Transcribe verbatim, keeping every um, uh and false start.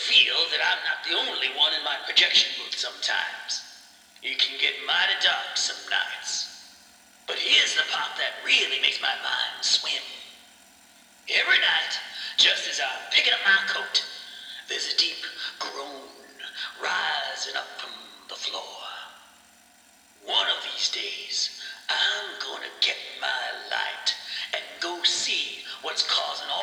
feel that I'm not the only one in my projection booth sometimes. It can get mighty dark some nights. But here's the part that really makes my mind swim. Every night, just as I'm picking up my coat, there's a deep groan rising up from the floor. One of these days, I'm gonna get my light and go see what's causing